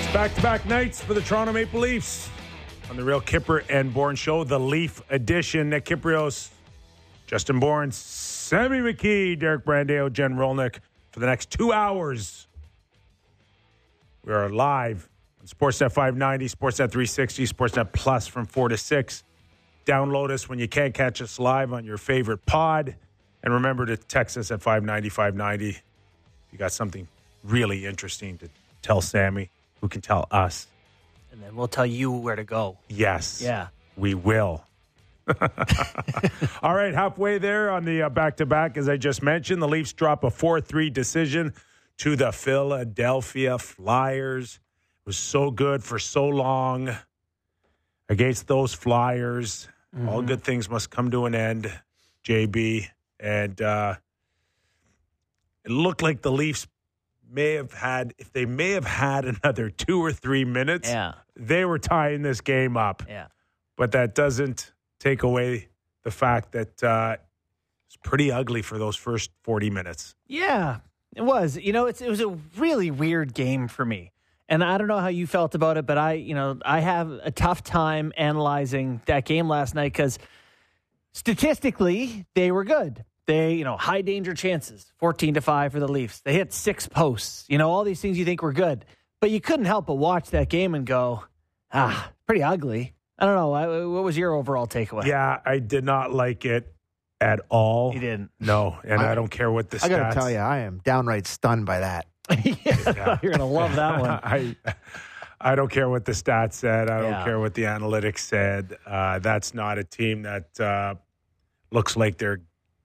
Back-to-back nights for the Toronto Maple Leafs on the Real Kipper and Bourne Show, the Leaf edition. Nick Kypreos, Justin Bourne, Sammy McKee, Derek Brandeo, Jen Rolnick for the next 2 hours. We are live on Sportsnet 590, Sportsnet 360, Sportsnet Plus from 4 to 6. Download us when you can't catch us live on your favorite pod. And remember to text us at 590-590 if you got something really interesting to tell Sammy, who can tell us. And then we'll tell you where to go. Yes. Yeah. We will. All right, halfway there on the back-to-back, as I just mentioned, the Leafs drop a 4-3 decision to the Philadelphia Flyers. It was so good for so long against those Flyers. Mm-hmm. All good things must come to an end, JB. And it looked like the Leafs may have had another 2 or 3 minutes, they were tying this game up. Yeah. But that doesn't take away the fact that it's pretty ugly for those first 40 minutes. Yeah, it was. You know, it was a really weird game for me. And I don't know how you felt about it, but I have a tough time analyzing that game last night because statistically they were good. They, high danger chances, 14-5 for the Leafs. They hit 6 posts. All these things you think were good. But you couldn't help but watch that game and go, pretty ugly. I don't know. What was your overall takeaway? Yeah, I did not like it at all. You didn't? No, and I don't care what the stats. I got to tell you, I am downright stunned by that. Yeah. You're going to love that one. I don't care what the stats said. I don't care what the analytics said. That's not a team that looks like they're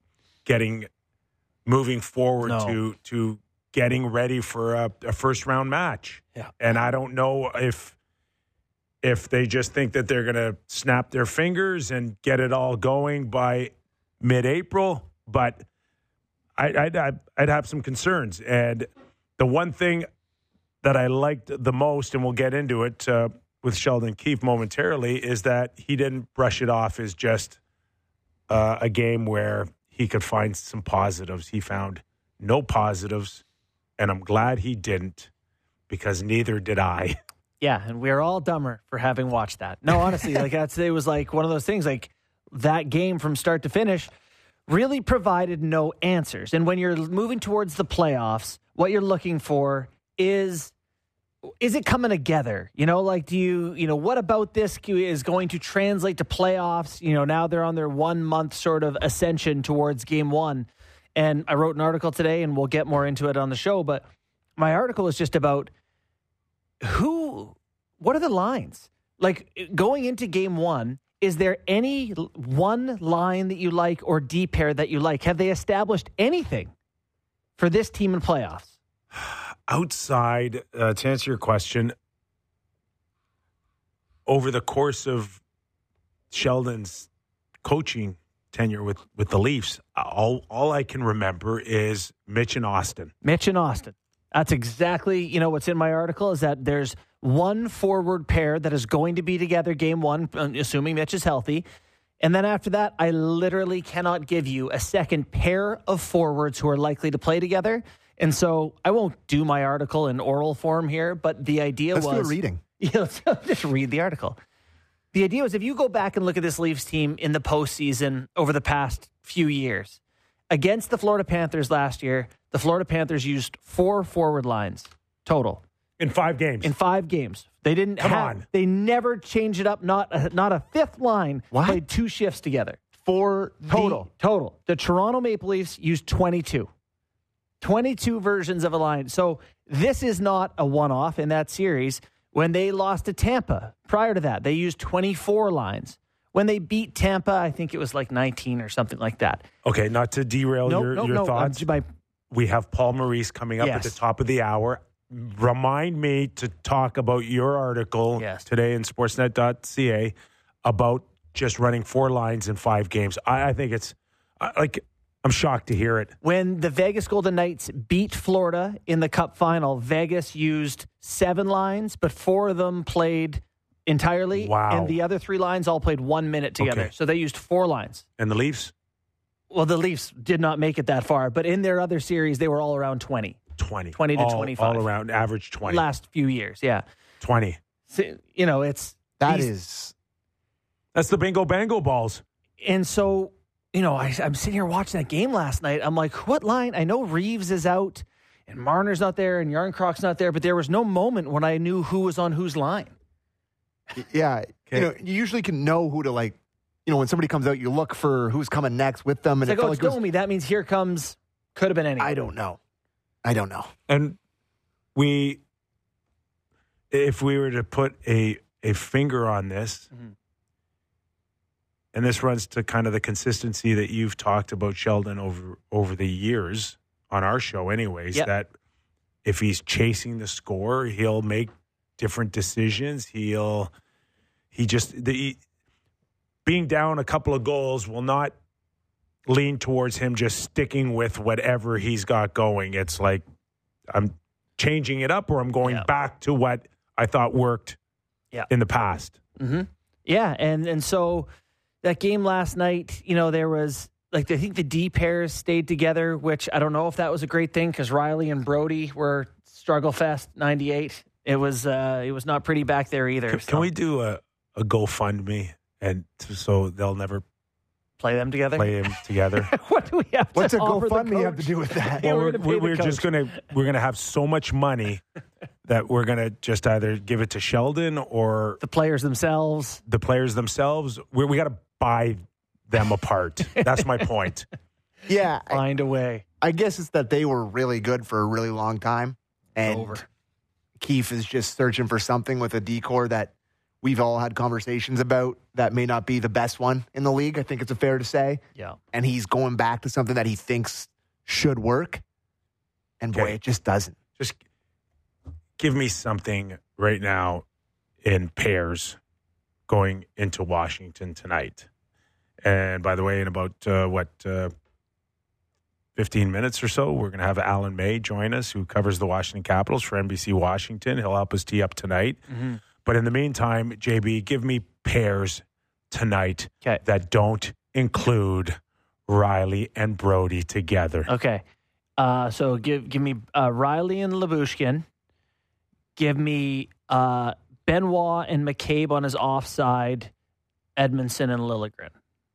moving forward to getting ready for a first round match. Yeah. And I don't know if they just think that they're going to snap their fingers and get it all going by mid-April, but I'd have some concerns. And the one thing that I liked the most, and we'll get into it with Sheldon Keefe momentarily, is that he didn't brush it off as just a game where he could find some positives. He found no positives, and I'm glad he didn't, because neither did I. Yeah, and we're all dumber for having watched that. No, honestly, it was like one of those things, like that game from start to finish really provided no answers. And when you're moving towards the playoffs, what you're looking for is it coming together? What about this is going to translate to playoffs? Now they're on their 1 month sort of ascension towards game one. And I wrote an article today, and we'll get more into it on the show, but my article is just about what are the lines? Like, going into game one, is there any one line that you like or D pair that you like? Have they established anything for this team in playoffs? Outside, to answer your question, over the course of Sheldon's coaching tenure with the Leafs, all I can remember is Mitch and Austin. Mitch and Austin. That's exactly, what's in my article is that there's one forward pair that is going to be together game one, assuming Mitch is healthy. And then after that, I literally cannot give you a second pair of forwards who are likely to play together. And so I won't do my article in oral form here, but the idea Let's was... do a reading. Just read the article. The idea was, if you go back and look at this Leafs team in the postseason over the past few years, against the Florida Panthers last year, the Florida Panthers used 4 forward lines total. In 5 games. In 5 games. They didn't They never changed it up. Not a fifth line played 2 shifts together. 4 total. Total. The Toronto Maple Leafs used 22. 22 versions of a line. So this is not a one-off in that series. When they lost to Tampa, prior to that, they used 24 lines. When they beat Tampa, I think it was like 19 or something like that. Okay, not to derail your thoughts. We have Paul Maurice coming up at the top of the hour. Remind me to talk about your article today in sportsnet.ca about just running 4 lines in 5 games. I think it's I'm shocked to hear it. When the Vegas Golden Knights beat Florida in the Cup final, Vegas used 7 lines, but 4 of them played entirely. Wow. And the other 3 lines all played 1 minute together. Okay. So they used 4 lines. And the Leafs? Well, the Leafs did not make it that far, but in their other series, they were all around 20. 20 to 25. All around, average 20. Last few years, yeah. 20. You know, it's That's the bingo bango balls. and so you know, I'm sitting here watching that game last night. I'm like, what line? I know Reeves is out, and Marner's not there, and Yarncroft's not there, but there was no moment when I knew who was on whose line. Yeah. Okay. You know, you usually can know who to like, you know, when somebody comes out, you look for who's coming next with them. And It's it like, felt it's Domi. That means here comes, could have been anyone. I don't know. And if we were to put a finger on this, and this runs to kind of the consistency that you've talked about, Sheldon, over the years on our show anyways, Yep. that if he's chasing the score, he'll make different decisions. Being down a couple of goals will not lean towards him just sticking with whatever he's got going. It's like, I'm changing it up, or I'm going back to what I thought worked in the past. Mm-hmm. Yeah, and so that game last night, you know, there was like I think the D pairs stayed together, which I don't know if that was a great thing because Riley and Brody were struggle fest 98. It was not pretty back there either. Can we do a GoFundMe and so they'll never play them together? play them together? What do we have? What's a to offer the GoFundMe have to coach? do with that? Yeah, Well, we're gonna pay the we're just coach. we're gonna have so much money that we're gonna just either give it to Sheldon or The players themselves. the players themselves. We got to buy them apart. That's my point. Yeah. Find a way. I guess it's that they were really good for a really long time. And Over. Keefe is just searching for something with a decor that we've all had conversations about that may not be the best one in the league. I think it's fair to say. Yeah. And he's going back to something that he thinks should work. And boy, Okay. it just doesn't. Just give me something right now in pairs going into Washington tonight. And by the way, in about 15 minutes or so, we're going to have Alan May join us, who covers the Washington Capitals for NBC Washington. He'll help us tee up tonight. Mm-hmm. But in the meantime, JB, give me pairs tonight Okay. that don't include Riley and Brody together. Okay. So give me Riley and Lyubushkin. Give me Benoit and McCabe on his offside. Edmondson and Liljegren.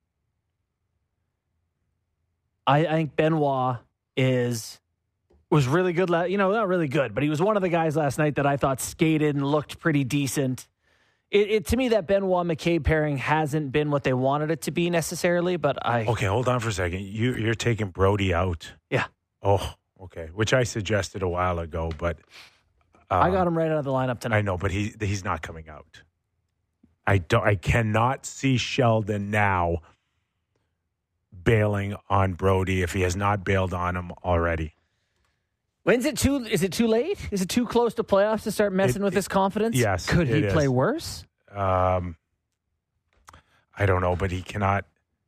I think Benoit was really good. Not really good, but he was one of the guys last night that I thought skated and looked pretty decent. To me, that Benoit McCabe pairing hasn't been what they wanted it to be necessarily. But Okay, hold on for a second. You're taking Brody out. Yeah. Oh, okay. Which I suggested a while ago, but I got him right out of the lineup tonight. I know, but he's not coming out. I cannot see Sheldon now bailing on Brody if he has not bailed on him already. Is it too late? Is it too close to playoffs to start messing with his confidence? Yes, Could he it play is. worse? I don't know, but he cannot.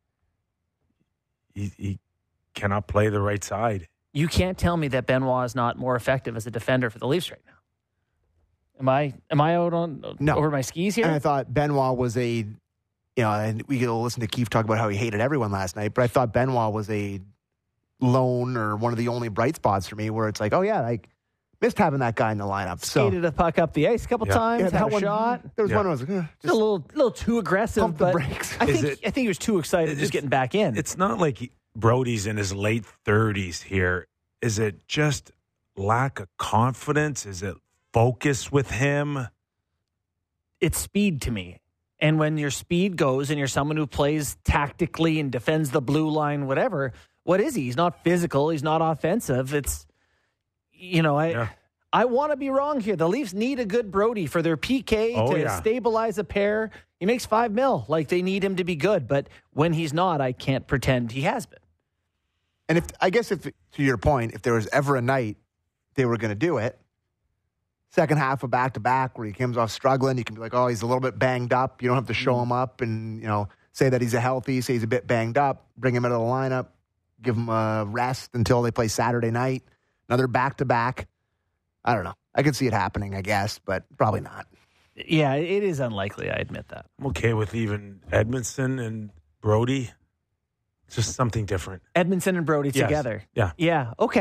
He cannot play the right side. You can't tell me that Benoit is not more effective as a defender for the Leafs right now. Am I out on over my skis here? And I thought Benoit was and we could listen to Keefe talk about how he hated everyone last night, but I thought Benoit was a lone or one of the only bright spots for me where it's like, oh yeah, like missed having that guy in the lineup. So Skated a puck up the ice a couple times, yeah, had that a one, shot. there was Yeah. one I was like, Just just a little too aggressive, pump the but brakes. I Is think he was too excited just getting back in. It's not like Brody's in his late 30s here. Is it just lack of confidence? Is it focus with him? It's speed to me. And when your speed goes and you're someone who plays tactically and defends the blue line, whatever, what is he? He's not physical. He's not offensive. It's, I want to be wrong here. The Leafs need a good Brody for their PK to stabilize a pair. He makes $5 million. Like, they need him to be good. But when he's not, I can't pretend he has been. And if to your point, if there was ever a night they were going to do it, second half of back-to-back where he comes off struggling, you can be like, oh, he's a little bit banged up. You don't have to show him up and, say that he's say he's a bit banged up, bring him out of the lineup, give him a rest until they play Saturday night. Another back-to-back. I don't know. I could see it happening, I guess, but probably not. Yeah, it is unlikely. I admit that. I'm okay with even Edmondson and Brody. Just something different. Edmondson and Brody Yes. together. Yeah. Yeah, okay.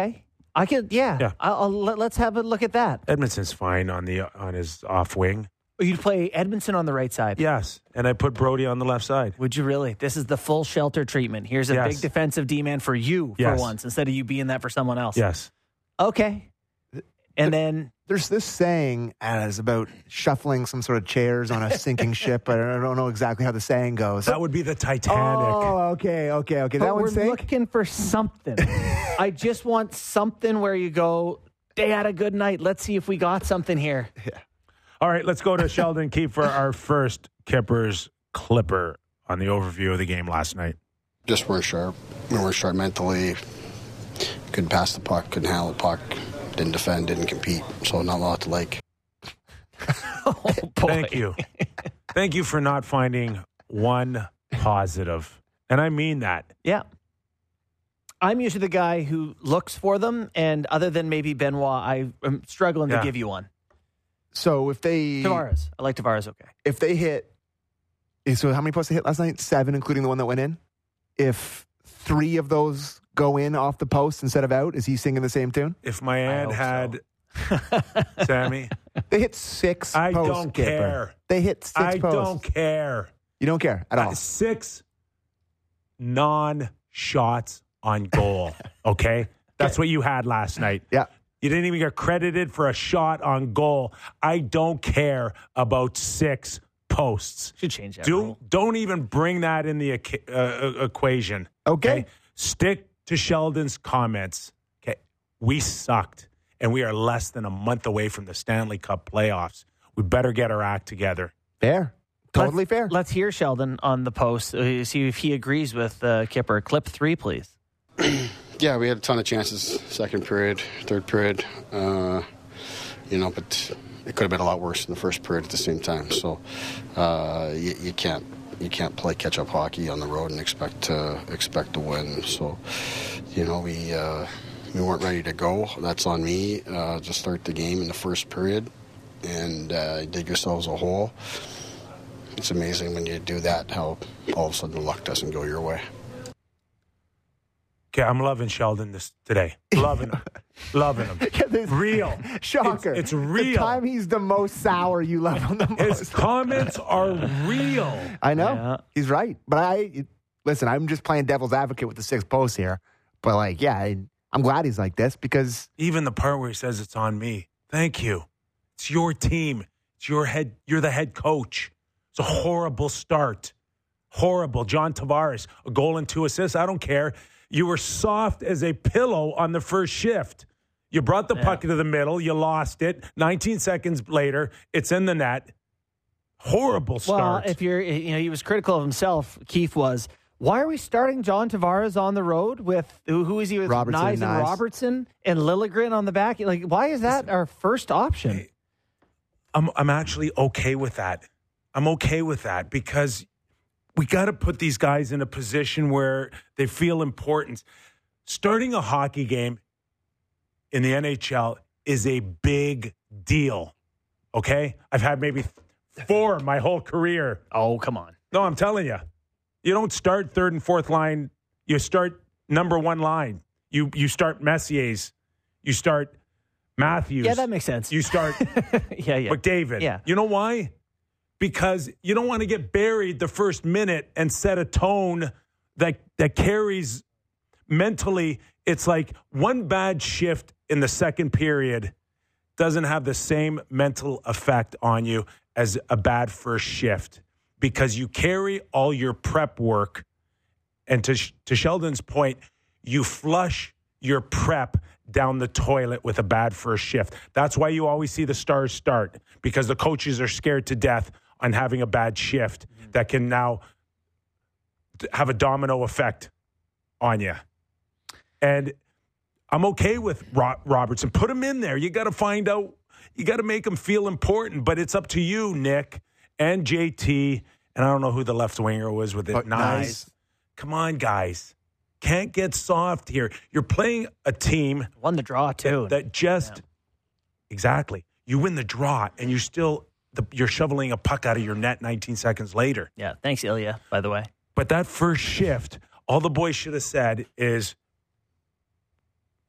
I could, yeah. Let's have a look at that. Edmondson's fine on his off wing. You'd play Edmondson on the right side. Yes, and I put Brody on the left side. Would you really? This is the full shelter treatment. Here's a big defensive D-man for you for once, instead of you being that for someone else. Yes. Okay. And then there's this saying as about shuffling some sort of chairs on a sinking ship. I don't know exactly how the saying goes. That would be the Titanic. Oh, okay. But That we're one's saying? looking for something. I just want something where you go, they had a good night. Let's see if we got something here. Yeah. All right, let's go to Sheldon Keefe for our first Kippers Clipper on the overview of the game last night. Just weren't sharp. We weren't sharp mentally. Couldn't pass the puck, couldn't handle the puck, didn't defend, didn't compete. So not a lot to like. Oh, boy. Thank you. Thank you for not finding one positive. And I mean that. Yeah. I'm usually the guy who looks for them, and other than maybe Benoit, I'm struggling to give you one. So if they... Tavares. I like Tavares, okay. If they hit... So how many posts they hit last night? 7, including the one that went in. If 3 of those go in off the post instead of out, is he singing the same tune? If my aunt had... Sammy? They hit 6 I posts. don't care. They hit 6 posts. I don't care. You don't care at all? 6 non-shots on goal, okay? That's what you had last night. Yeah. You didn't even get credited for a shot on goal. I don't care about 6 posts. Should change that rule. Don't even bring that in the equation. Okay. Stick to Sheldon's comments. Okay. We sucked, and we are less than a month away from the Stanley Cup playoffs. We better get our act together. Fair. Totally fair. Let's hear Sheldon on the post. See if he agrees with Kipper. Clip 3, please. Yeah, we had a ton of chances, second period, third period, but it could have been a lot worse in the first period at the same time. So you can't play catch-up hockey on the road and expect to win. So, we weren't ready to go. That's on me to start the game in the first period and dig yourselves a hole. It's amazing when you do that how all of a sudden the luck doesn't go your way. Okay, I'm loving Sheldon today. Loving him. Loving him. Real. Shocker. It's real. The time he's the most sour, you love him the most. His comments are real. I know. Yeah. He's right. But listen, I'm just playing devil's advocate with the 6 posts here. But, I'm glad he's like this because... Even the part where he says it's on me. Thank you. It's your team. It's your head. You're the head coach. It's a horrible start. Horrible. John Tavares, a goal and 2 assists. I don't care. You were soft as a pillow on the first shift. You brought the puck into the middle. You lost it. 19 seconds later, it's in the net. Horrible start. Well, if he was critical of himself, Keefe was. Why are we starting John Tavares on the road with, who is he with? Robertson Nyes and Robertson and Liljegren on the back? Why is that our first option? I'm actually okay with that. I'm okay with that because we got to put these guys in a position where they feel important. Starting a hockey game in the NHL is a big deal, okay? I've had maybe 4 my whole career. Oh, come on. No, I'm telling you. You don't start 3rd and 4th line. You start number 1 line. You start Messier's. You start Matthews. Yeah, that makes sense. You start McDavid. Yeah. You know why? Because you don't want to get buried the first minute and set a tone that carries mentally. It's like one bad shift in the second period doesn't have the same mental effect on you as a bad first shift because you carry all your prep work. And to Sheldon's point, you flush your prep down the toilet with a bad first shift. That's why you always see the Stars start, because the coaches are scared to death on having a bad shift that can now have a domino effect on you. And I'm okay with Robertson. Put him in there. You got to find out. You got to make him feel important. But it's up to you, Nick, and JT. And I don't know who the left winger was with it. Nice. Come on, guys. Can't get soft here. You're playing a team. Won the draw, too. That just, exactly. You win the draw, and you're shoveling a puck out of your net 19 seconds later. Yeah, thanks, Ilya, by the way. But that first shift, all the boys should have said is,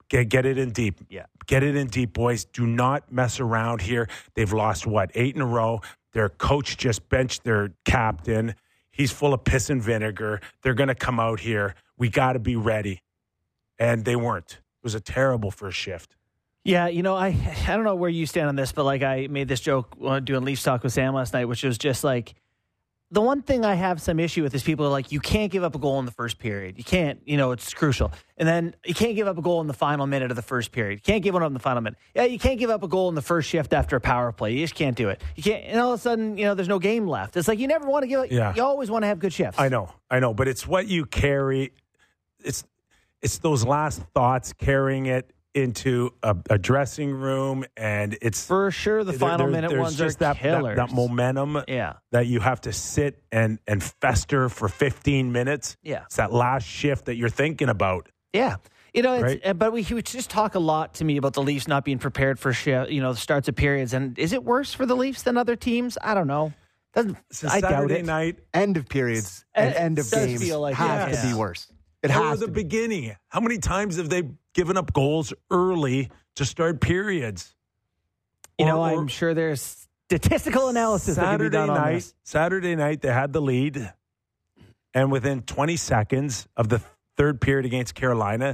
Get it in deep. Yeah. Get it in deep, boys. Do not mess around here. They've lost, 8 in a row. Their coach just benched their captain. He's full of piss and vinegar. They're going to come out here. We got to be ready. And they weren't. It was a terrible first shift. Yeah, I don't know where you stand on this, but like I made this joke doing Leafs Talk with Sam last night, which was just like, the one thing I have some issue with is people are like, you can't give up a goal in the first period. You can't, it's crucial. And then you can't give up a goal in the final minute of the first period. You can't give one up in the final minute. Yeah, you can't give up a goal in the first shift after a power play. You just can't do it. You can't, and all of a sudden, there's no game left. It's like you never want to give up. Yeah. You always want to have good shifts. I know, but it's what you carry. It's those last thoughts carrying it into a dressing room, and it's for sure the final minute ones just are killers. That momentum that you have to sit and fester for 15 minutes. Yeah. It's that last shift that you're thinking about. Yeah. Right? But we just talk a lot to me about the Leafs not being prepared for the starts of periods. And is it worse for the Leafs than other teams? I don't know. I doubt Saturday it. night, end of periods and end of games like have to be worse. It or has the to be. beginning. How many times have they given up goals early to start periods? I'm sure there's statistical analysis that can be done on this. Saturday night, they had the lead, and within 20 seconds of the third period against Carolina,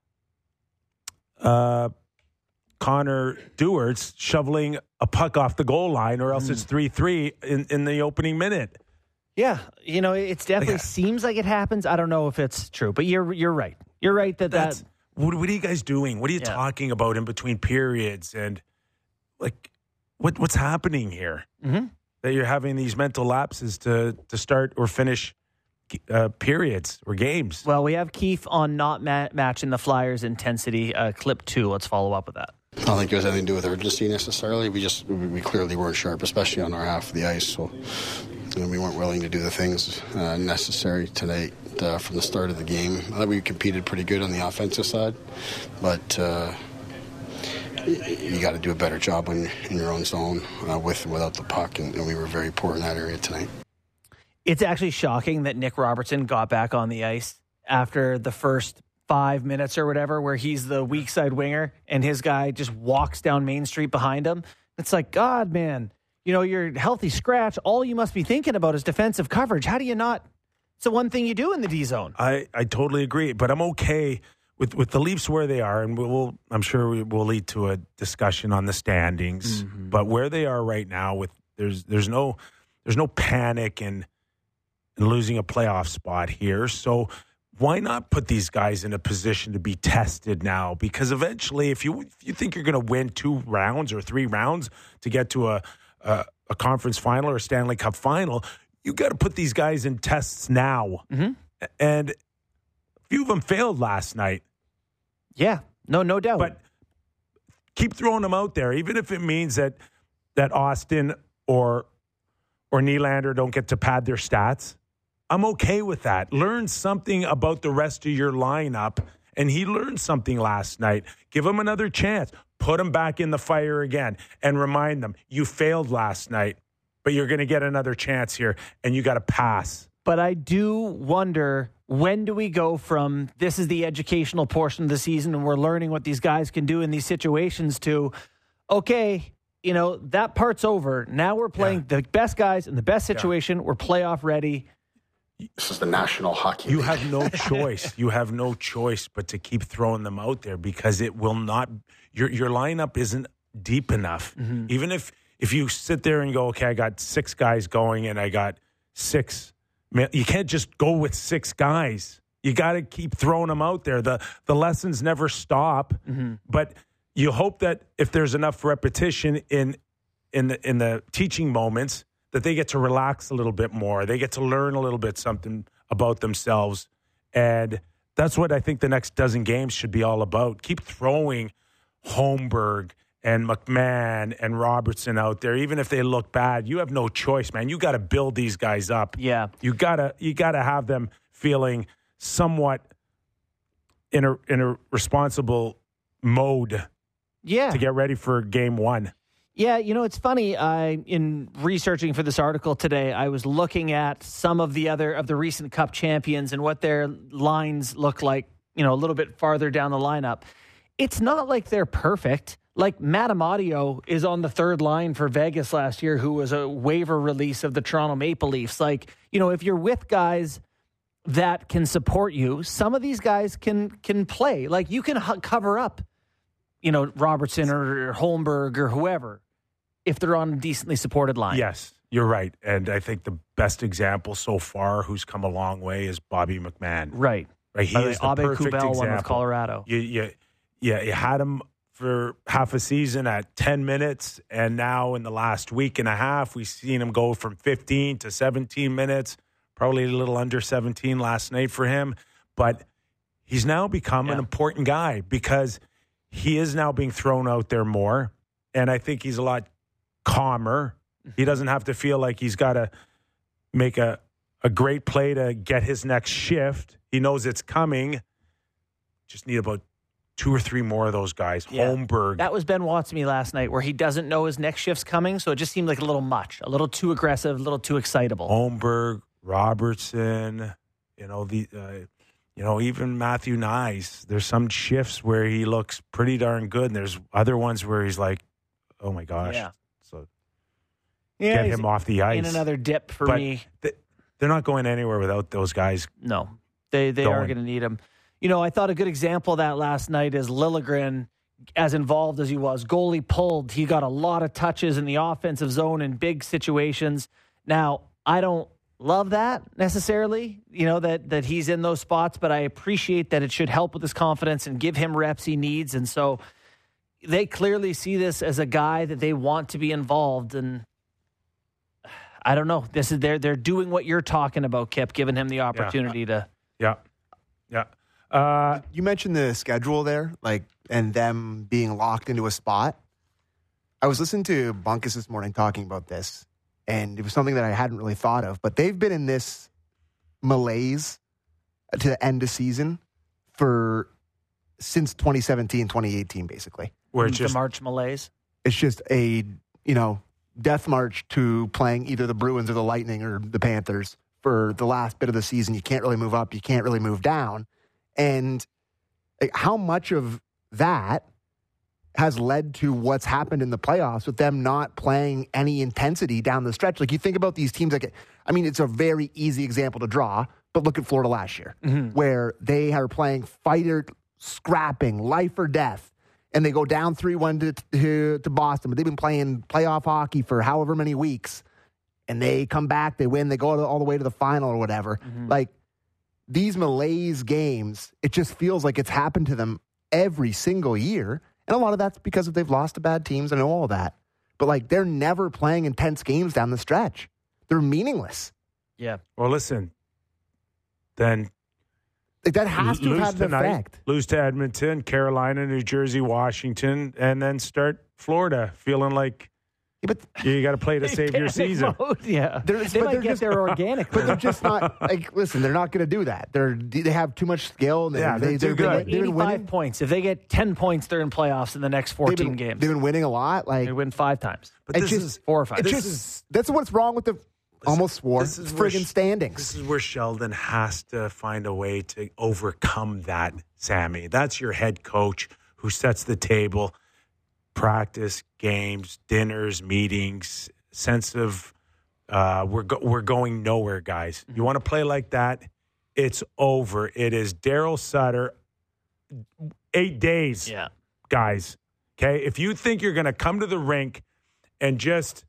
Connor Dewart's shoveling a puck off the goal line, or else it's 3-3 in the opening minute. Yeah, it's definitely seems like it happens. I don't know if it's true, but you're right. You're right that What are you guys doing? What are you talking about in between periods? And what's happening here? Mm-hmm. That you're having these mental lapses to start or finish periods or games. Well, we have Keefe on not matching the Flyers' intensity. Clip 2. Let's follow up with that. I don't think it has anything to do with urgency necessarily. We clearly weren't sharp, especially on our half of the ice. So we weren't willing to do the things necessary tonight from the start of the game. I thought we competed pretty good on the offensive side, but you got to do a better job in your own zone without the puck, and we were very poor in that area tonight. It's actually shocking that Nick Robertson got back on the ice after the first 5 minutes or whatever, where he's the weak side winger and his guy just walks down Main Street behind him. It's like, God, man, you're a healthy scratch. All you must be thinking about is defensive coverage. How do you not? It's the one thing you do in the D zone. I totally agree, but I'm okay with the Leafs where they are, and I'm sure we will lead to a discussion on the standings. Mm-hmm. But where they are right now, there's no panic and losing a playoff spot here. So why not put these guys in a position to be tested now? Because eventually, if you think you're going to win 2 rounds or 3 rounds to get to a conference final or a Stanley Cup final, you got to put these guys in tests now. Mm-hmm. And a few of them failed last night. Yeah, no doubt. But keep throwing them out there, even if it means that Austin or Nylander don't get to pad their stats. I'm okay with that. Learn something about the rest of your lineup, and he learned something last night. Give him another chance. Put him back in the fire again and remind them, you failed last night, but you're going to get another chance here, and you got to pass. But I do wonder, when do we go from this is the educational portion of the season and we're learning what these guys can do in these situations to, okay, that part's over. Now we're playing the best guys in the best situation. We're playoff ready. This is the National Hockey League. You have no choice. You have no choice but to keep throwing them out there, because it will not. Your lineup isn't deep enough. Mm-hmm. Even if you sit there and go, okay, I got 6 guys going and I got 6. You can't just go with 6 guys. You got to keep throwing them out there. The lessons never stop. Mm-hmm. But you hope that if there's enough repetition in the teaching moments, that they get to relax a little bit more. They get to learn a little bit something about themselves. And that's what I think the next dozen games should be all about. Keep throwing Holmberg and McMahon and Robertson out there. Even if they look bad, you have no choice, man. You got to build these guys up. Yeah. You gotta have them feeling somewhat in a responsible mode. Yeah. To get ready for game 1. Yeah, it's funny. In researching for this article today, I was looking at some of the recent Cup champions and what their lines look like, a little bit farther down the lineup. it's not like they're perfect. Like Matt Amadio is on the third line for Vegas last year, who was a waiver release of the Toronto Maple Leafs. Like, if you're with guys that can support you, some of these guys can play. Like, you can cover up, Robertson or Holmberg or whoever if they're on a decently supported line. Yes, you're right. And I think the best example so far who's come a long way is Bobby McMahon. Right. He is the Abe perfect Kubel example. won with Colorado. You had him for half a season at 10 minutes, and now in the last week and a half, we've seen him go from 15 to 17 minutes, probably a little under 17 last night for him. But he's now become an important guy because he is now being thrown out there more, and I think he's a lot calmer. He doesn't have to feel like he's got to make a great play to get his next shift. He knows it's coming. Just need about 2 or 3 more of those guys. Yeah. Holmberg. That was Ben Watts to me last night, where he doesn't know his next shift's coming, so it just seemed like a little much, a little too aggressive, a little too excitable. Holmberg, Robertson, even Matthew Nyes. There's some shifts where he looks pretty darn good, and there's other ones where he's like, oh my gosh. Yeah. So get him off the ice. In another dip for me. They're not going anywhere without those guys. No, they are going to need him. I thought a good example of that last night is Liljegren, as involved as he was. Goalie pulled. He got a lot of touches in the offensive zone in big situations. Now, I don't love that necessarily, that he's in those spots, but I appreciate that it should help with his confidence and give him reps he needs. And so they clearly see this as a guy that they want to be involved. And I don't know. They're doing what you're talking about, Kip, giving him the opportunity to. Yeah. You mentioned the schedule there, and them being locked into a spot. I was listening to Bunkus this morning talking about this, and it was something that I hadn't really thought of. But they've been in this malaise to the end of season since 2017, 2018, basically. Where it's just the March malaise. It's just a death march to playing either the Bruins or the Lightning or the Panthers for the last bit of the season. You can't really move up. You can't really move down. And how much of that has led to what's happened in the playoffs with them not playing any intensity down the stretch? Like, you think about these teams, it's a very easy example to draw, but look at Florida last year, where they are playing fighter, scrapping, life or death, and they go down 3-1 to Boston, but they've been playing playoff hockey for however many weeks, and they come back, they win, they go all the way to the final or whatever. These malaise games, it just feels like it's happened to them every single year. And a lot of that's because they've lost to bad teams. I know all that. But, they're never playing intense games down the stretch. They're meaningless. Yeah. Well, listen, then that has to have had an effect. Lose to Edmonton, Carolina, New Jersey, Washington, and then start Florida feeling like you got to play to save your season. Yeah, they might get there organically, but they're just not. Listen, they're not going to do that. They have too much skill. They're too good. 85 points. If they get 10 points, they're in playoffs in the next 14 games. They've been winning a lot. They win 5 times, but this is 4 or 5. That's what's wrong with the almost war. It's friggin' standings. This is where Sheldon has to find a way to overcome that. Sammy, that's your head coach who sets the table. Practice, games, dinners, meetings, sense of we're going nowhere, guys. You want to play like that? It's over. It is Daryl Sutter. 8 days, guys. Okay? If you think you're going to come to the rink and just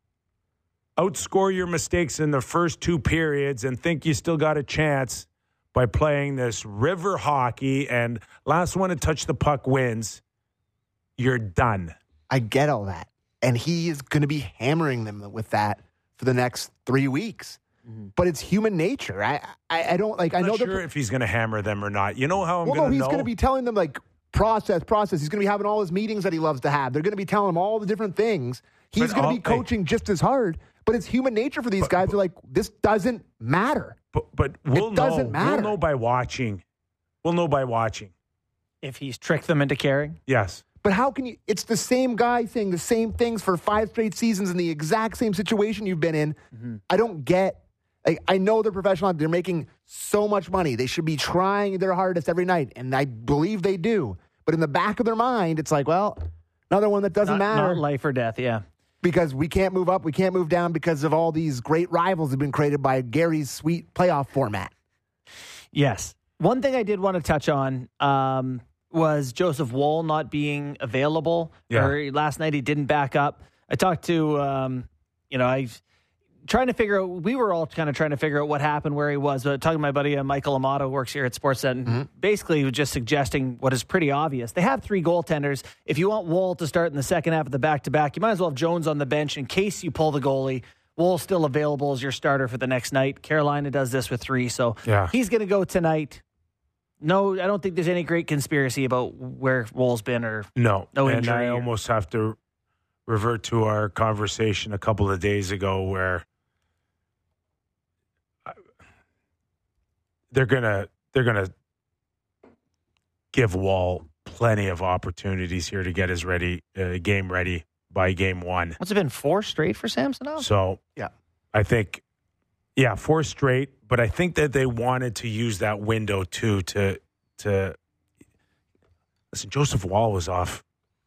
outscore your mistakes in the first 2 periods and think you still got a chance by playing this river hockey and last one to touch the puck wins, you're done. I get all that. And he is going to be hammering them with that for the next 3 weeks. But it's human nature. I don't like. I'm I know not sure if he's going to hammer them or not. You know how I'm going to know? He's going to be telling them process. He's going to be having all his meetings that he loves to have. They're going to be telling him all the different things. He's going to be coaching just as hard. But it's human nature for these guys. They're like, this doesn't matter. But we'll doesn't matter. We'll know by watching. If he's tricked them into caring. Yes. But how can you? It's the same guy saying the same things for 5 straight seasons in the exact same situation you've been in. I don't get. I know they're professional. They're making so much money. They should be trying their hardest every night, and I believe they do. But in the back of their mind, it's like, well, another one that doesn't matter. Not life or death, yeah. Because we can't move up, we can't move down because of all these great rivals that have been created by Gary's sweet playoff format. Yes. One thing I did want to touch on was Joseph Woll not being available. Yeah. Or last night he didn't back up. I talked to, we were all kind of trying to figure out what happened, where he was. Talking to my buddy Michael Amato, who works here at Sportsnet, and basically was just suggesting what is pretty obvious. They have 3 goaltenders. If you want Woll to start in the second half of the back-to-back, you might as well have Jones on the bench in case you pull the goalie. Woll's still available as your starter for the next night. Carolina does this with 3, so he's going to go tonight. No, I don't think there's any great conspiracy about where Woll's been or no injury. And I almost have to revert to our conversation a couple of days ago where they're gonna give Woll plenty of opportunities here to get his game ready by game 1. What's it been, 4 straight for Samsonov? So I think 4 straight, but I think that they wanted to use that window too to listen. Joseph Woll was off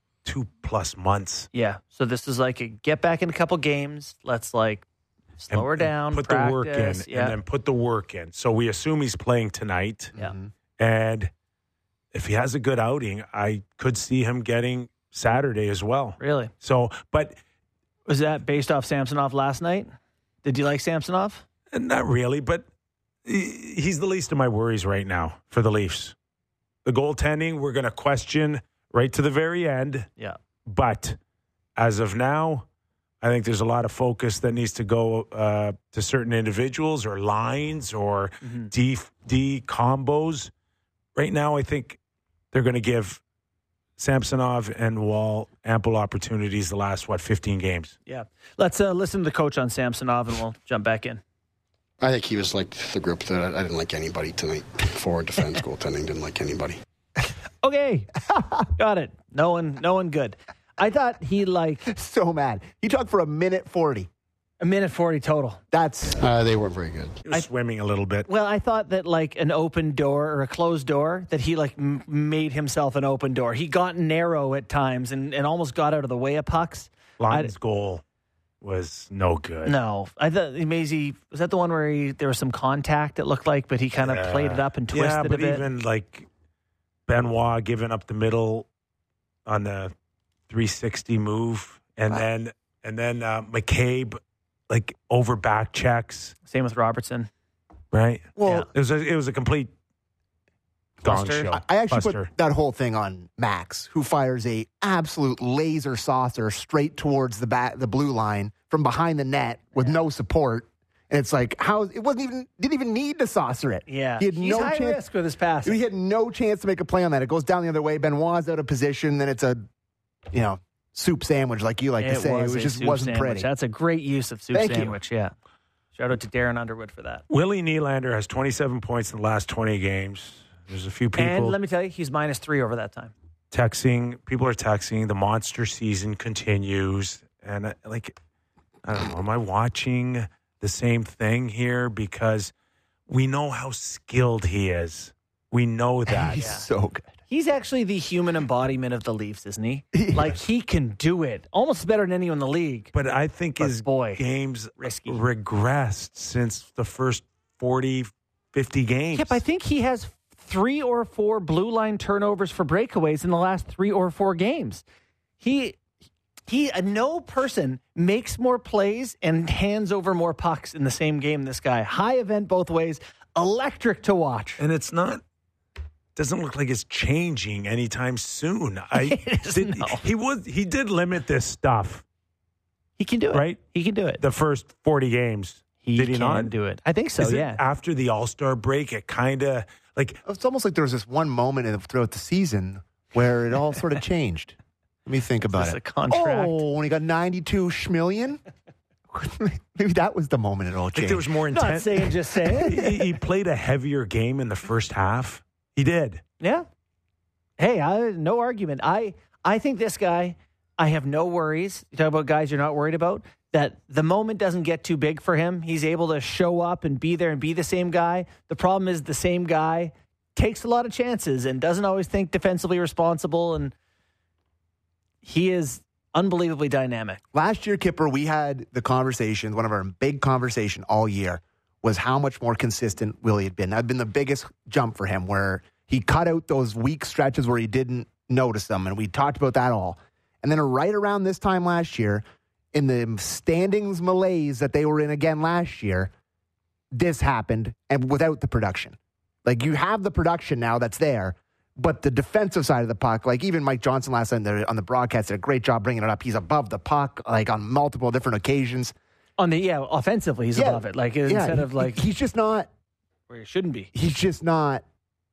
2+ months. Yeah, so this is like a get back in a couple games. Let's slow her down, put practice, the work in, and then put the work in. So we assume he's playing tonight. Yeah, and if he has a good outing, I could see him getting Saturday as well. Really? So, but was that based off Samsonov last night? Did you like Samsonov? Not really, but he's the least of my worries right now for the Leafs. The goaltending, we're going to question right to the very end. Yeah. But as of now, I think there's a lot of focus that needs to go to certain individuals or lines or D combos. Right now, I think they're going to give Samsonov and Woll ample opportunities the last, 15 games. Yeah. Let's listen to the coach on Samsonov, and we'll jump back in. I think he was like the group that I didn't like anybody tonight. Forward, defense, goaltending, didn't like anybody. Okay. Got it. No one good. I thought he so mad. He talked for 1:40. 1:40 total. That's they weren't very good. He was swimming a little bit. Well, I thought that an open door or a closed door, that he made himself an open door. He got narrow at times and almost got out of the way of pucks. Line's goal was no good. No. I thought Maisie, was that the one where there was some contact, it looked like, but he kind of played it up and twisted a bit? Yeah, but even Benoit giving up the middle on the 360 move, and then McCabe over back checks. Same with Robertson, right? Well, it was a complete gong show. I actually put that whole thing on Max, who fires a absolute laser saucer straight towards the blue line from behind the net with no support. And it's like, didn't even need to saucer it. Yeah. He had He's high risk with his pass. He had no chance to make a play on that. It goes down the other way. Benoit's out of position. Then it's a, soup sandwich, like you like to say. It just wasn't pretty. That's a great use of soup sandwich, yeah. Shout out to Darren Underwood for that. Willie Nylander has 27 points in the last 20 games. There's a few people. And let me tell you, he's -3 over that time. People are texting. The monster season continues. And I don't know, am I watching the same thing here? Because we know how skilled he is. We know that. He's so good. He's actually the human embodiment of the Leafs, isn't he? He can do it almost better than anyone in the league. But I think his games regressed since the first 40, 50 games. Yep, I think he has 3 or 4 blue line turnovers for breakaways in the last 3 or 4 games. No person makes more plays and hands over more pucks in the same game than this guy. High event both ways. Electric to watch. And it's not... doesn't look like it's changing anytime soon. He did limit this stuff. He can do it. Right? He can do it. The first 40 games. Did he not do it? I think so, yeah. After the All-Star break, it kind of it's almost like there was this one moment throughout the season where it all sort of changed. Let me think about it. A contract. Oh, when he got 92 schmillion? Maybe that was the moment it all changed. There was more intent. Not saying, just saying. He played a heavier game in the first half. He did. Yeah. Hey, no argument. I think this guy, I have no worries. You talk about guys you're not worried about, that the moment doesn't get too big for him. He's able to show up and be there and be the same guy. The problem is the same guy takes a lot of chances and doesn't always think defensively responsible, and he is unbelievably dynamic. Last year, Kipper, we had the conversation, one of our big conversation all year was how much more consistent Willie had been. That had been the biggest jump for him, where he cut out those weak stretches where he didn't notice them, and we talked about that all. And then right around this time last year, in the standings malaise that they were in again last year, this happened, and without the production. Like, you have the production now that's there, but the defensive side of the puck, like even Mike Johnson last night on the broadcast did a great job bringing it up. He's above the puck, like on multiple different occasions. Offensively, he's above it. Like, instead of like... He's just not... Where he shouldn't be. He's just not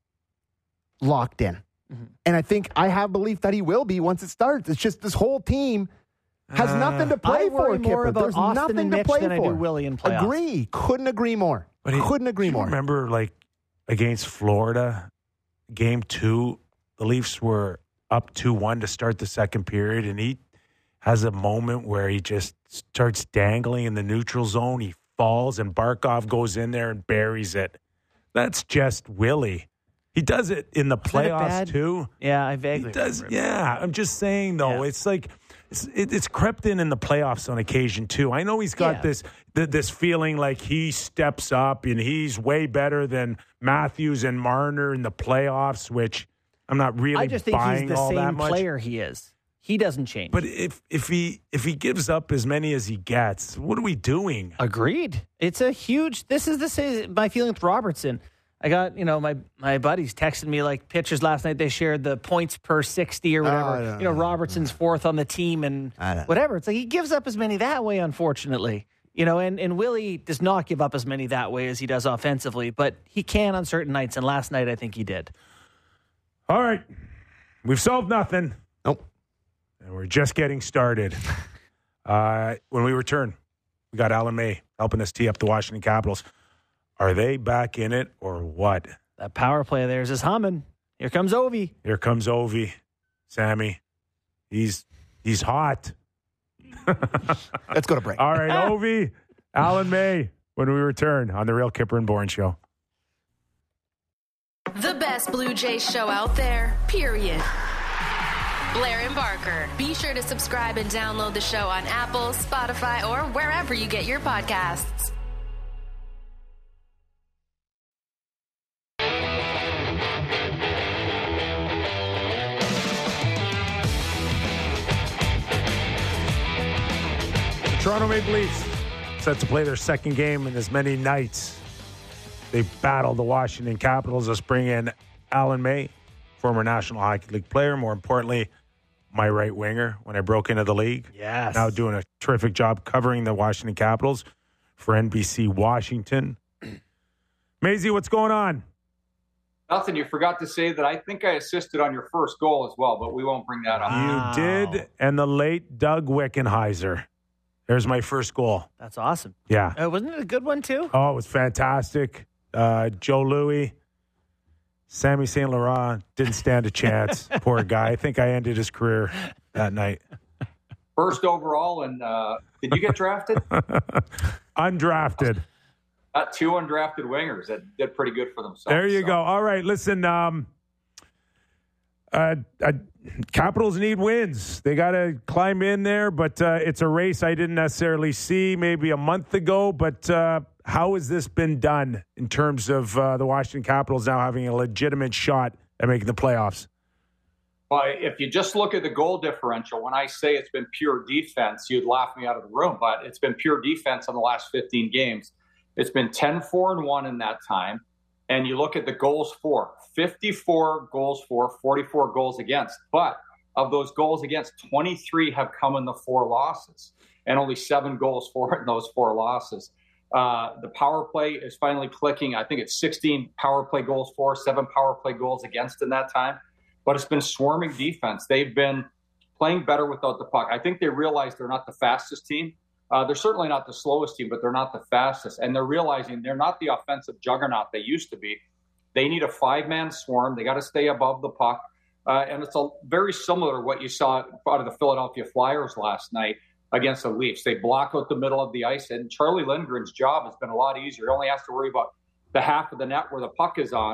locked in. Mm-hmm. And I have belief that he will be once it starts. It's just this whole team has nothing to play I worry for, more Kipper. about There's Austin nothing and to Mitch play than for. I do Willie in playoffs. Agree. Couldn't agree more. Couldn't agree more. Remember, like, against Florida, Game 2, the Leafs were up 2-1 to start the second period, and he has a moment where he just starts dangling in the neutral zone. He falls, and Barkov goes in there and buries it. That's just Willie. He does it in the playoffs, too. Yeah, I vaguely He does. remember. Yeah, I'm just saying, though, it's like... It's crept in the playoffs on occasion, too. I know he's got this feeling like he steps up and he's way better than Matthews and Marner in the playoffs, which I'm not really buying all that much. I just think he's the same player he is. He doesn't change. But if he gives up as many as he gets, what are we doing? Agreed. It's a huge... This is the same, my feeling with Robertson. I got, my buddies texted me like pictures last night. They shared the points per 60 or whatever. Robertson's fourth on the team and whatever. It's like he gives up as many that way, unfortunately. And Willie does not give up as many that way as he does offensively, but he can on certain nights. And last night, I think he did. All right. We've solved nothing. Nope. And we're just getting started. When we return, we got Alan May helping us tee up the Washington Capitals. Are they back in it or what? That power play of theirs is humming. Here comes Ovi. Here comes Ovi. Sammy. He's hot. Let's go to break. All right, Ovi, Alan May, when we return on The Real Kipper and Bourne Show. The best Blue Jays show out there, period. Blair and Barker. Be sure to subscribe and download the show on Apple, Spotify, or wherever you get your podcasts. Toronto Maple Leafs set to play their second game in as many nights. They battled the Washington Capitals. Let's bring in Alan May, former National Hockey League player. More importantly, my right winger when I broke into the league. Yes. Now doing a terrific job covering the Washington Capitals for NBC Washington. Maisie, what's going on? Nothing. You forgot to say that I think I assisted on your first goal as well, but we won't bring that up. You did, and the late Doug Wickenheiser. There's my first goal. That's awesome. Yeah. Wasn't it a good one, too? Oh, it was fantastic. Joe Louis, Sammy St. Laurent didn't stand a chance. Poor guy. I think I ended his career that night. First overall, and did you get drafted? Undrafted. Got two undrafted wingers that did pretty good for themselves. There you go. All right, listen. Capitals need wins. They got to climb in there, but it's a race I didn't necessarily see maybe a month ago. But how has this been done in terms of the Washington Capitals now having a legitimate shot at making the playoffs? Well, if you just look at the goal differential, when I say it's been pure defense, you'd laugh me out of the room, but it's been pure defense in the last 15 games. It's been 10-4-1 in that time. And you look at the goals for, 54 goals for, 44 goals against. But of those goals against, 23 have come in the 4 losses and only 7 goals for in those 4 losses. The power play is finally clicking. I think it's 16 power play goals for, 7 power play goals against in that time. But it's been swarming defense. They've been playing better without the puck. I think they realize they're not the fastest team. They're certainly not the slowest team, but they're not the fastest. And they're realizing they're not the offensive juggernaut they used to be. They need a 5-man swarm. They got to stay above the puck. And it's very similar to what you saw out of the Philadelphia Flyers last night against the Leafs. They block out the middle of the ice. And Charlie Lindgren's job has been a lot easier. He only has to worry about the half of the net where the puck is on.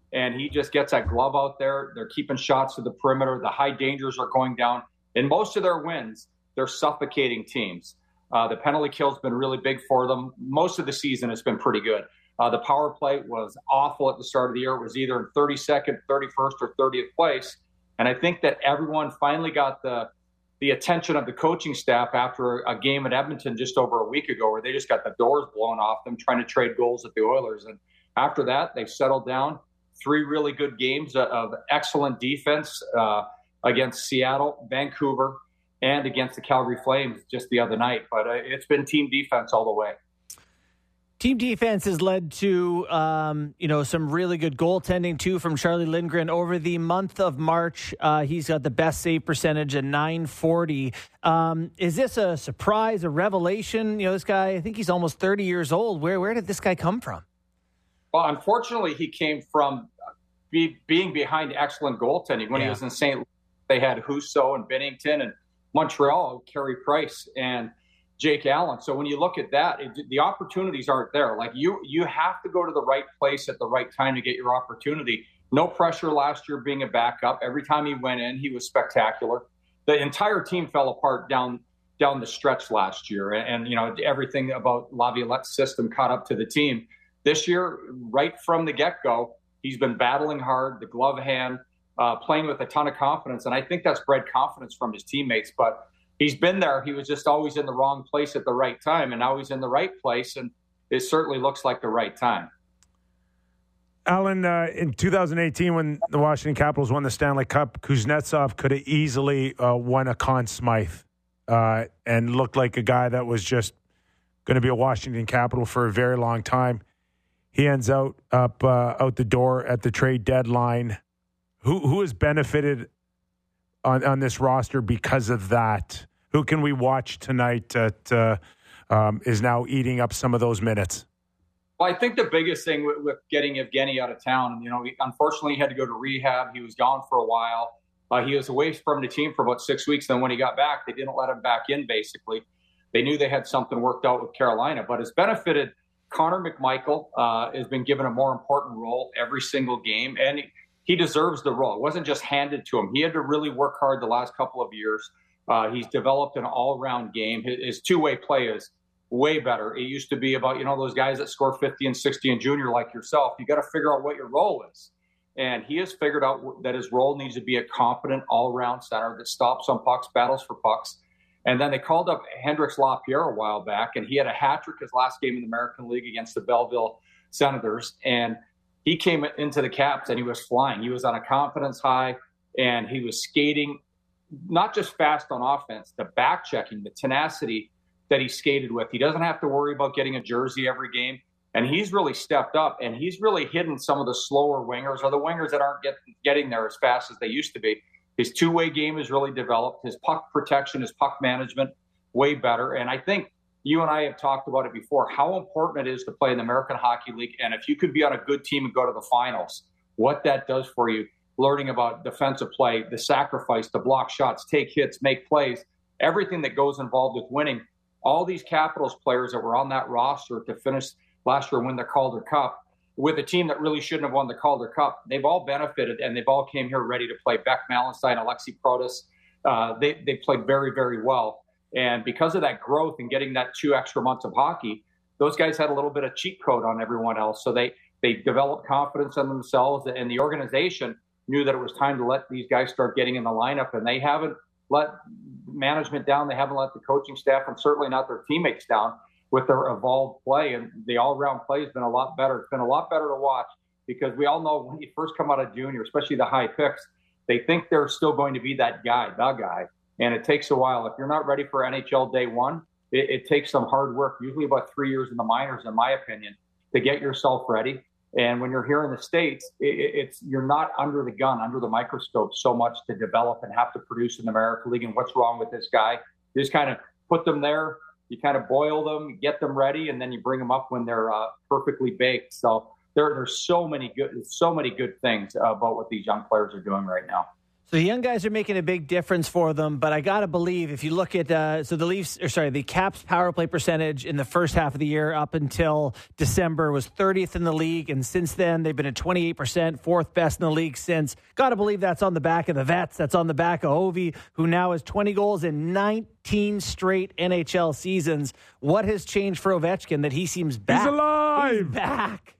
and he just gets that glove out there. They're keeping shots to the perimeter. The high dangers are going down. In most of their wins, they're suffocating teams. The penalty kill has been really big for them. Most of the season has been pretty good. The power play was awful at the start of the year. It was either in 32nd, 31st, or 30th place. And I think that everyone finally got the attention of the coaching staff after a game at Edmonton just over a week ago where they just got the doors blown off them trying to trade goals at the Oilers. And after that, they've settled down. 3 really good games of excellent defense against Seattle, Vancouver, and against the Calgary Flames just the other night. But it's been team defense all the way. Team defense has led to, some really good goaltending, too, from Charlie Lindgren. Over the month of March, he's got the best save percentage at .940. Is this a surprise, a revelation? This guy, I think he's almost 30 years old. Where did this guy come from? Well, unfortunately, he came from being behind excellent goaltending. When he was in St. Louis, they had Husso and Binnington, and Montreal, Carey Price, and Jake Allen. So when you look at that, the opportunities aren't there. Like you have to go to the right place at the right time to get your opportunity. No pressure last year being a backup. Every time he went in, he was spectacular. The entire team fell apart down the stretch last year. And everything about Laviolette's system caught up to the team. This year, right from the get-go, he's been battling hard, the glove hand, playing with a ton of confidence. And I think that's bred confidence from his teammates. But he's been there. He was just always in the wrong place at the right time, and now he's in the right place, and it certainly looks like the right time. Alan, in 2018, when the Washington Capitals won the Stanley Cup, Kuznetsov could have easily won a Conn Smythe and looked like a guy that was just going to be a Washington Capital for a very long time. He ends out the door at the trade deadline. Who has benefited on this roster because of that? Who can we watch tonight that is now eating up some of those minutes? Well, I think the biggest thing with getting Evgeny out of town, unfortunately he had to go to rehab. He was gone for a while. He was away from the team for about 6 weeks. Then when he got back, they didn't let him back in, basically. They knew they had something worked out with Carolina, but it's benefited. Connor McMichael has been given a more important role every single game, and he deserves the role. It wasn't just handed to him. He had to really work hard the last couple of years. He's developed an all-around game. His two-way play is way better. It used to be about, those guys that score 50 and 60 in junior like yourself. You got to figure out what your role is. And he has figured out that his role needs to be a competent all-around center that stops on pucks, battles for pucks. And then they called up Hendrix Lapierre a while back, and he had a hat trick his last game in the American League against the Belleville Senators. And he came into the Caps and he was flying. He was on a confidence high, and he was skating not just fast on offense, the back checking, the tenacity that he skated with. He doesn't have to worry about getting a jersey every game. And he's really stepped up, and he's really hidden some of the slower wingers or the wingers that aren't getting there as fast as they used to be. His two-way game has really developed. His puck protection, his puck management, way better. And I think you and I have talked about it before, how important it is to play in the American Hockey League. And if you could be on a good team and go to the finals, what that does for you, learning about defensive play, the sacrifice, to block shots, take hits, make plays, everything that goes involved with winning. All these Capitals players that were on that roster to finish last year and win the Calder Cup, with a team that really shouldn't have won the Calder Cup, they've all benefited, and they've all came here ready to play. Beck Malenstein, Alexi Protas, they played very, very well. And because of that growth and getting that 2 extra months of hockey, those guys had a little bit of cheat code on everyone else. So they developed confidence in themselves, and the organization knew that it was time to let these guys start getting in the lineup, and they haven't let management down. They haven't let the coaching staff, and certainly not their teammates, down with their evolved play. And the all-round play has been a lot better. It's been a lot better to watch, because we all know when you first come out of junior, especially the high picks, they think they're still going to be that guy, the guy. And it takes a while. If you're not ready for NHL day one, it takes some hard work, usually about 3 years in the minors, in my opinion, to get yourself ready. And when you're here in the States, you're not under the gun, under the microscope so much to develop and have to produce in the American League. And what's wrong with this guy? You just kind of put them there. You kind of boil them, get them ready, and then you bring them up when they're perfectly baked. So there's so many good things about what these young players are doing right now. So the young guys are making a big difference for them, but I got to believe if you look at the Caps power play percentage in the first half of the year up until December was 30th in the league, and since then they've been at 28%, fourth best in the league since. Got to believe that's on the back of the vets. That's on the back of Ovi, who now has 20 goals in 19 straight NHL seasons. What has changed for Ovechkin that he seems back? He's alive! He's back.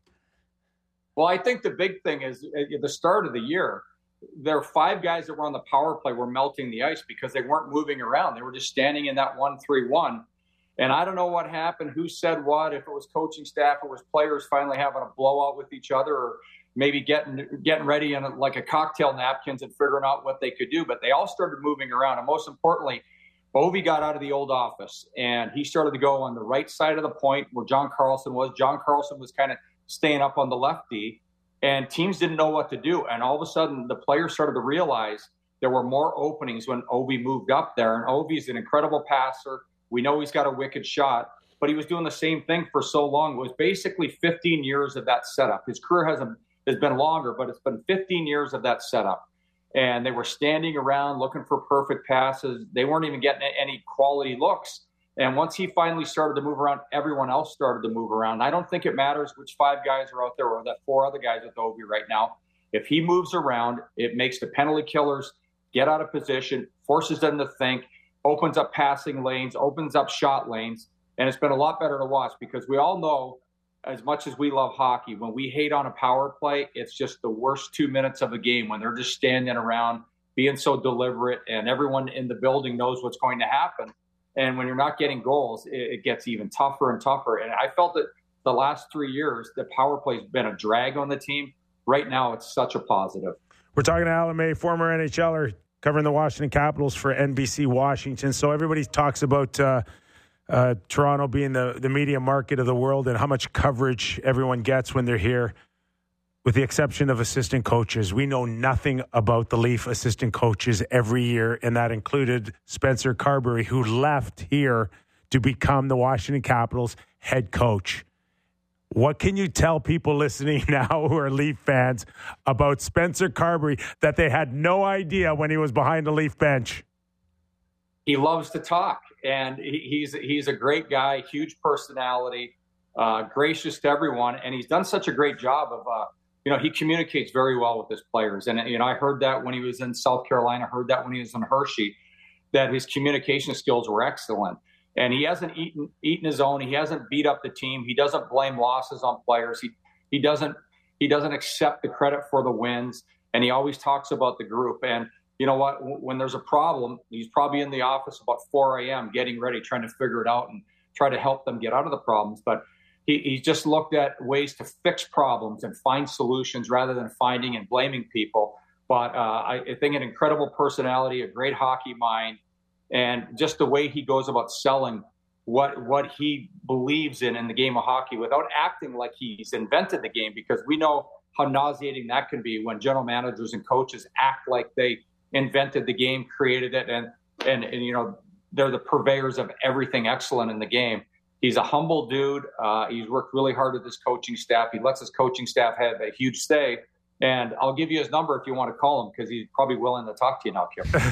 Well, I think the big thing is at the start of the year, there are 5 guys that were on the power play were melting the ice because they weren't moving around. They were just standing in that 1-3-1. And I don't know what happened, who said what, if it was coaching staff, it was players finally having a blowout with each other, or maybe getting ready in like a cocktail napkins and figuring out what they could do. But they all started moving around. And most importantly, Ovi got out of the old office and he started to go on the right side of the point where John Carlson was. John Carlson was kind of staying up on the left D. And teams didn't know what to do. And all of a sudden, the players started to realize there were more openings when Ovi moved up there. And Ovi's an incredible passer. We know he's got a wicked shot. But he was doing the same thing for so long. It was basically 15 years of that setup. His career has been longer, but it's been 15 years of that setup. And they were standing around looking for perfect passes. They weren't even getting any quality looks. And once he finally started to move around, everyone else started to move around. I don't think it matters which 5 guys are out there or that 4 other guys with Ovi right now. If he moves around, it makes the penalty killers get out of position, forces them to think, opens up passing lanes, opens up shot lanes. And it's been a lot better to watch because we all know, as much as we love hockey, when we hate on a power play, it's just the worst 2 minutes of a game when they're just standing around being so deliberate and everyone in the building knows what's going to happen. And when you're not getting goals, it gets even tougher and tougher. And I felt that the last 3 years, the power play's been a drag on the team. Right now, it's such a positive. We're talking to Alan May, former NHLer, covering the Washington Capitals for NBC Washington. So everybody talks about Toronto being the media market of the world and how much coverage everyone gets when they're here. With the exception of assistant coaches, we know nothing about the Leaf assistant coaches every year, and that included Spencer Carberry, who left here to become the Washington Capitals head coach. What can you tell people listening now who are Leaf fans about Spencer Carberry that they had no idea when he was behind the Leaf bench? He loves to talk, and he's a great guy, huge personality, gracious to everyone, and he's done such a great job of he communicates very well with his players. And, I heard that when he was in South Carolina, heard that when he was in Hershey, that his communication skills were excellent. And he hasn't eaten his own. He hasn't beat up the team. He doesn't blame losses on players. He doesn't accept the credit for the wins. And he always talks about the group. And you know what? When there's a problem, he's probably in the office about 4 a.m. getting ready, trying to figure it out and try to help them get out of the problems. But He's just looked at ways to fix problems and find solutions rather than finding and blaming people. But I think an incredible personality, a great hockey mind, and just the way he goes about selling what he believes in the game of hockey without acting like he's invented the game, because we know how nauseating that can be when general managers and coaches act like they invented the game, created it, and they're the purveyors of everything excellent in the game. He's a humble dude. He's worked really hard with his coaching staff. He lets his coaching staff have a huge say. And I'll give you his number if you want to call him, because he's probably willing to talk to you now,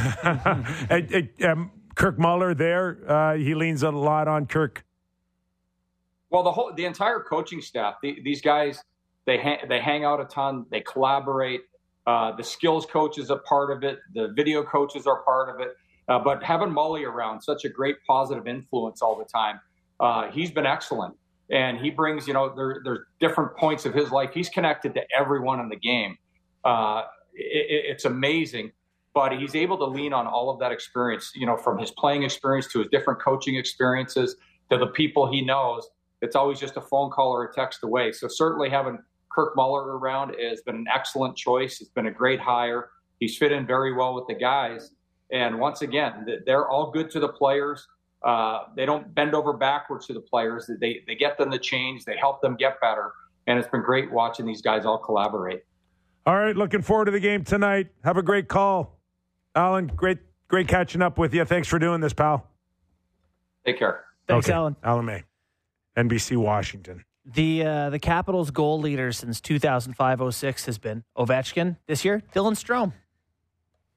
Kim. Kirk Muller there, he leans a lot on Kirk. Well, the entire coaching staff, these guys, they hang out a ton. They collaborate. The skills coaches are part of it. The video coaches are part of it. But having Mully around, such a great positive influence all the time. He's been excellent, and he brings, there's different points of his life. He's connected to everyone in the game. It's amazing, but he's able to lean on all of that experience, from his playing experience to his different coaching experiences to the people he knows. It's always just a phone call or a text away. So certainly having Kirk Muller around has been an excellent choice. It's been a great hire. He's fit in very well with the guys. And once again, they're all good to the players. They don't bend over backwards to the players. They get them to change. They help them get better. And it's been great watching these guys all collaborate. All right, looking forward to the game tonight. Have a great call. Alan, great catching up with you. Thanks for doing this, pal. Take care. Thanks, Alan. Alan May, NBC Washington. The Capitals' goal leader since 2005-06 has been Ovechkin. This year, Dylan Strome.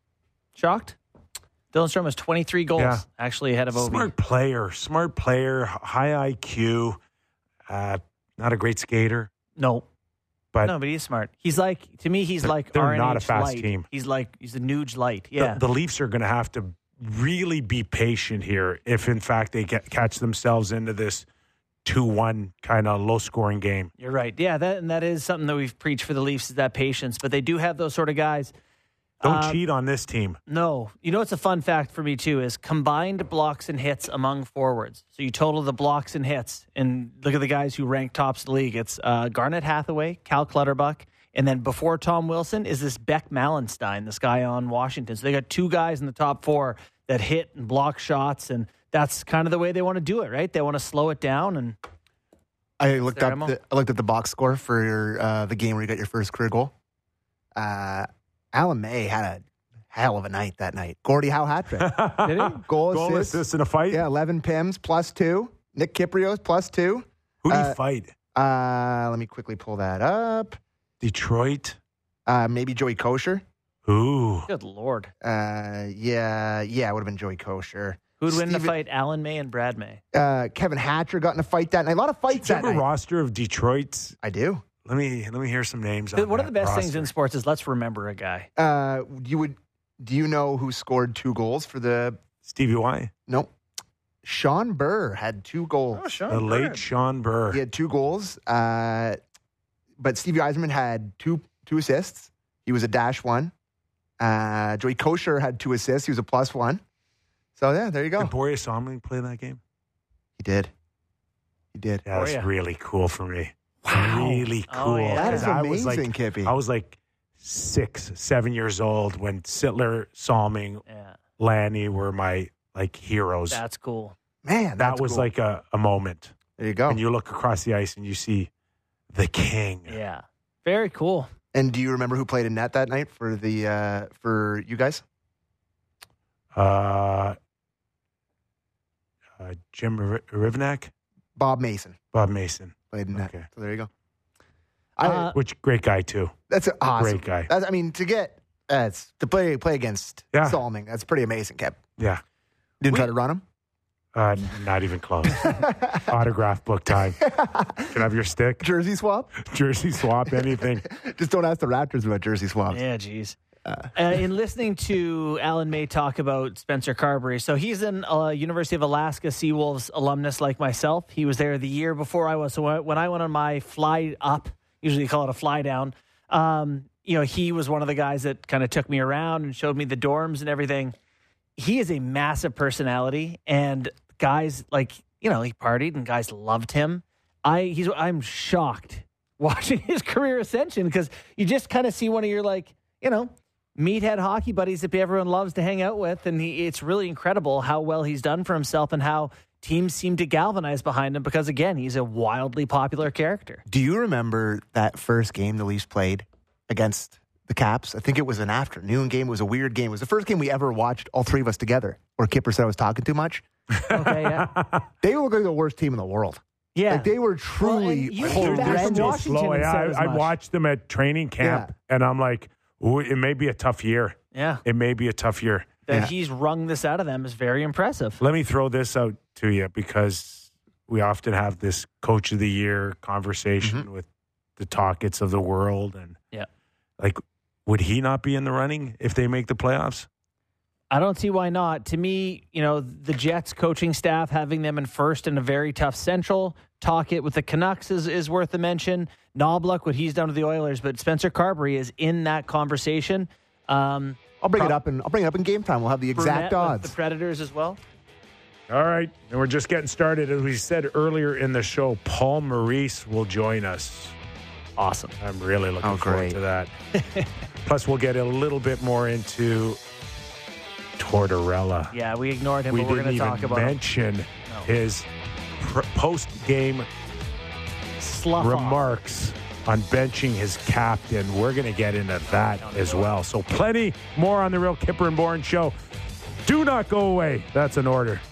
Shocked? Dylan Strome has 23 goals, actually ahead of Ovi. Smart player, high IQ, not a great skater. No, but he's smart. He's like, to me, he's like they're RNH not a fast light. team. He's a Nuge light. Yeah. The Leafs are going to have to really be patient here if, in fact, they catch themselves into this 2-1 kind of low-scoring game. You're right. Yeah, that is something that we've preached for the Leafs, is that patience. But they do have those sort of guys. Don't cheat on this team. No. You know what's a fun fact for me, too, is combined blocks and hits among forwards. So you total the blocks and hits, and look at the guys who rank tops of the league. It's Garnet Hathaway, Cal Clutterbuck, and then before Tom Wilson is this Beck Malenstein, this guy on Washington. So they got 2 guys in the top 4 that hit and block shots, and that's kind of the way they want to do it, right? They want to slow it down. And I looked at the box score for the game where you got your first career goal. Alan May had a hell of a night that night. Gordie Howe hat trick. Did he? Goal assist in a fight? Yeah, 11 PIMs plus 2. Nick Kyprios plus 2. Who did he fight? Let me quickly pull that up. Detroit? Maybe Joey Kosher. Ooh. Good Lord. Yeah, it would have been Joey Kosher. Who'd win the fight? Alan May and Brad May. Kevin Hatcher got in a fight that night. A lot of fights that night. Do you have a roster of Detroit's? I do. Let me hear some names. One of the best things in sports is let's remember a guy. Do you know who scored 2 goals for the Stevie Y? Nope. Sean Burr had 2 goals. Oh, Sean the Burr. late Sean Burr. He had 2 goals. But Stevie Yzerman had two assists. He was a -1. Joey Kosher had 2 assists. He was a +1. So yeah, there you go. Did Boreas Somling play that game? He did. Yeah, that's really cool for me. Wow. Really cool. Oh, yeah. That is amazing, I was Kippy. I was like 6, 7 years old when Sittler, Salming, Lanny were my heroes. That's cool. Man, that was cool. like a moment. There you go. And you look across the ice and you see the king. Yeah. Very cool. And do you remember who played in net that night for you guys? Jim Rivnak? Bob Mason. Bob Mason. Played in net. Okay. So there you go. Which great guy too. That's awesome. Great guy. To play against Salming, that's pretty amazing, Kev. Yeah. Didn't try to run him? Not even close. Autograph book time. Can I have your stick? Jersey swap? Jersey swap, anything. Just don't ask the Raptors about jersey swaps. Yeah, geez. In listening to Alan May talk about Spencer Carberry, so he's an University of Alaska Seawolves alumnus like myself. He was there the year before I was. So when I went on my fly up, usually you call it a fly down, he was one of the guys that kind of took me around and showed me the dorms and everything. He is a massive personality, and guys he partied and guys loved him. I'm shocked watching his career ascension because you just kind of see one of your meathead hockey buddies that everyone loves to hang out with, and it's really incredible how well he's done for himself and how teams seem to galvanize behind him because, again, he's a wildly popular character. Do you remember that first game the Leafs played against the Caps? I think it was an afternoon game. It was a weird game. It was the first game we ever watched, all 3 of us together, where Kipper said I was talking too much. Okay, yeah. They look like the worst team in the world. Yeah. They were truly horrendous. I watched them at training camp, and I'm like, ooh, it may be a tough year. Yeah. It may be a tough year. That he's wrung this out of them is very impressive. Let me throw this out to you because we often have this Coach of the Year conversation with the Talkets of the world. And would he not be in the running if they make the playoffs? I don't see why not. To me, the Jets coaching staff, having them in first in a very tough Central. Talkett with the Canucks is worth a mention. Knoblauch, what he's done to the Oilers, but Spencer Carberry is in that conversation. I'll bring it up in game time. We'll have the exact odds. The Predators as well. All right, and we're just getting started. As we said earlier in the show, Paul Maurice will join us. Awesome. I'm really looking forward to that. Plus, we'll get a little bit more into Tortorella. Yeah, we ignored him, but we're going to talk about him. We didn't even mention his post-game remarks on benching his captain. We're going to get into that as well. So plenty more on the Real Kipper and Bourne Show. Do not go away. That's an order.